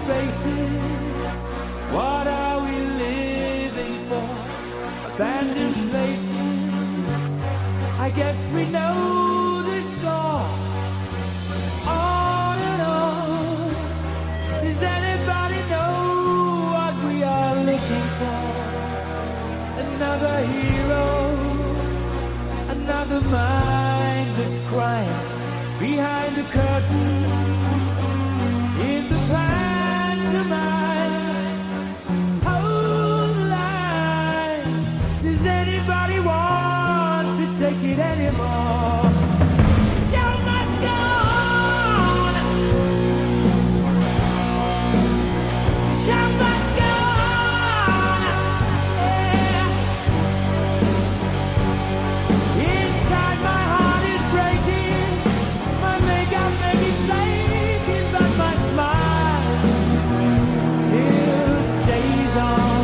spaces. What are we living for? Abandoned places. I guess we know the score. On and on. Does anybody know what we are looking for? Another hero, another mindless crime behind the curtain. In the pantomime, hold the line. Does anybody want to take it anymore? The show must go on. The show must go on. Yeah. Inside my heart is breaking. My makeup may be flaking, but my smile still stays on.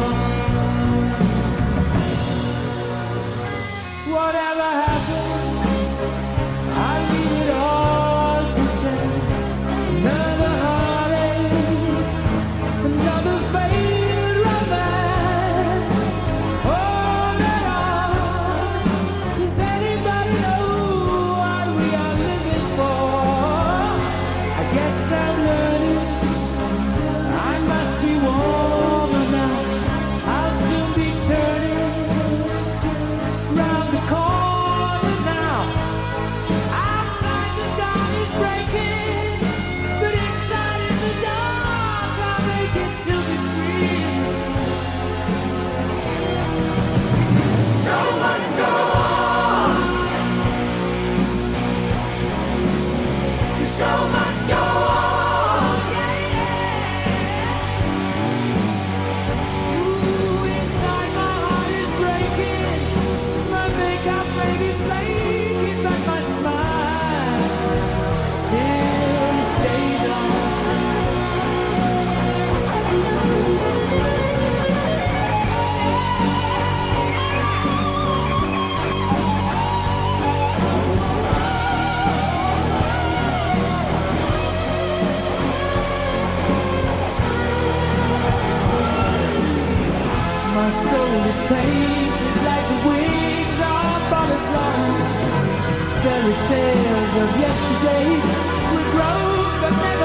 Whatever happens, I leave it all to chance. Another heartache, another failed romance. On and on. Does anybody know what we are living for? I guess I'm learning. I must be warmer now. I'll soon be turning round the corner now. Outside the dawn is breaking, but inside in the dark I'll make it to be free. So must go on. The show must go on. Yeah, yeah. Ooh, inside my heart is breaking. My makeup may be flaking, but my smile still stays on. My soul is painted like the wings of butterflies. Fairy tales of yesterday will grow but never